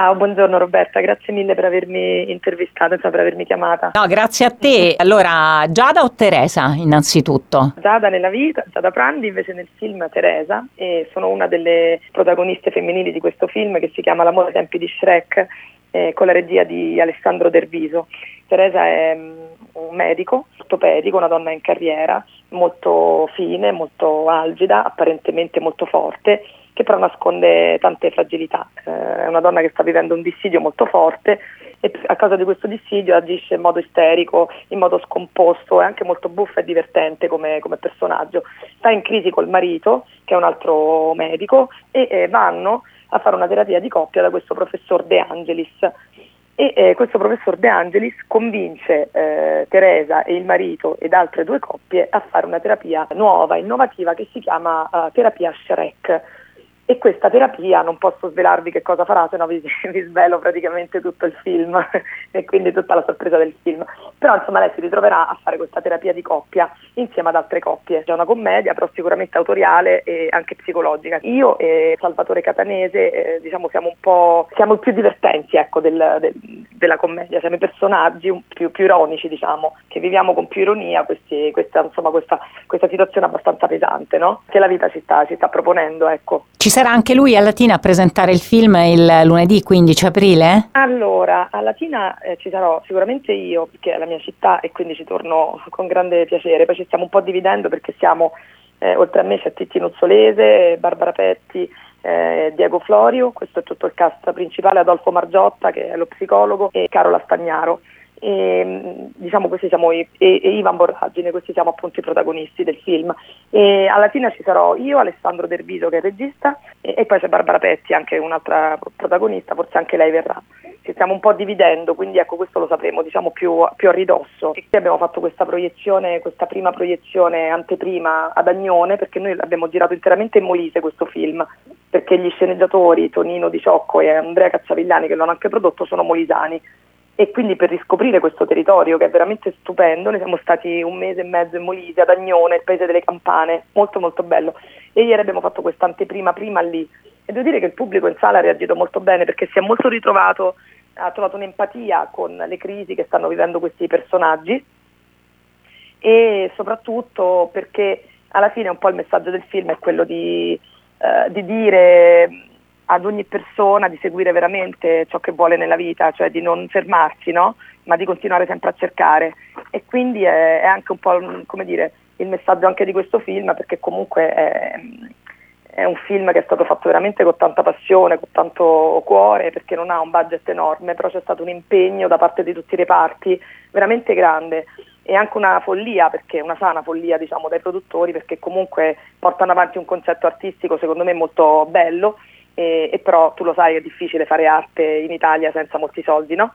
Ciao, buongiorno Roberta, grazie mille per avermi intervistato, per avermi chiamata. No, grazie a te. Allora, Giada o Teresa, innanzitutto? Giada nella vita, Giada Prandi invece nel film Teresa, e sono una delle protagoniste femminili di questo film che si chiama L'amore ai tempi di Shrek, con la regia di Alessandro Derviso. Teresa è un medico ortopedico, una donna in carriera, molto fine, molto algida, apparentemente molto forte, che però nasconde tante fragilità. È una donna che sta vivendo un dissidio molto forte e a causa di questo dissidio agisce in modo isterico, in modo scomposto, è anche molto buffa e divertente come personaggio. Sta in crisi col marito, che è un altro medico, e vanno a fare una terapia di coppia da questo professor De Angelis. Questo professor De Angelis convince Teresa e il marito ed altre due coppie a fare una terapia nuova, innovativa, che si chiama terapia Shrek. E questa terapia, non posso svelarvi che cosa farà, se no vi svelo praticamente tutto il film e quindi tutta la sorpresa del film. Però insomma lei si ritroverà a fare questa terapia di coppia insieme ad altre coppie. C'è una commedia, però sicuramente autoriale e anche psicologica. Io e Salvatore Catanese diciamo siamo i più divertenti, ecco, della commedia, siamo i personaggi più ironici, diciamo, che viviamo con più ironia questa situazione abbastanza pesante, no? Che la vita ci sta proponendo, ecco. Ci sarà anche lui a Latina a presentare il film il lunedì 15 aprile? Allora, a Latina ci sarò sicuramente io, perché è la mia città e quindi ci torno con grande piacere. Poi ci stiamo un po' dividendo perché siamo, oltre a me c'è Titti Nuzzolese, Barbara Petti, Diego Florio, questo è tutto il cast principale, Adolfo Margiotta che è lo psicologo e Carola Stagnaro. Diciamo questi siamo e Ivan Borragine, questi siamo appunto i protagonisti del film. E a Latina ci sarò io, Alessandro Derviso che è il regista e poi c'è Barbara Petti, anche un'altra protagonista, forse anche lei verrà. Ci stiamo un po' dividendo, quindi ecco, questo lo sapremo diciamo più a ridosso. E abbiamo fatto questa prima proiezione anteprima ad Agnone, perché noi l'abbiamo girato interamente in Molise questo film, perché gli sceneggiatori Tonino Di Ciocco e Andrea Cazzavillani, che l'hanno anche prodotto, sono molisani. E quindi per riscoprire questo territorio che è veramente stupendo, noi siamo stati 1 mese e mezzo in Molise, ad Agnone, il paese delle campane, molto molto bello. E ieri abbiamo fatto questa anteprima prima lì e devo dire che il pubblico in sala ha reagito molto bene, perché si è molto ritrovato, ha trovato un'empatia con le crisi che stanno vivendo questi personaggi e soprattutto perché alla fine un po' il messaggio del film è quello di dire ad ogni persona di seguire veramente ciò che vuole nella vita, cioè di non fermarsi, no? Ma di continuare sempre a cercare. E quindi è anche un po', come dire, il messaggio anche di questo film, perché comunque è un film che è stato fatto veramente con tanta passione, con tanto cuore, perché non ha un budget enorme, però c'è stato un impegno da parte di tutti i reparti veramente grande. E anche una follia, perché una sana follia diciamo dai produttori, perché comunque portano avanti un concetto artistico secondo me molto bello. E però tu lo sai, è difficile fare arte in Italia senza molti soldi, no?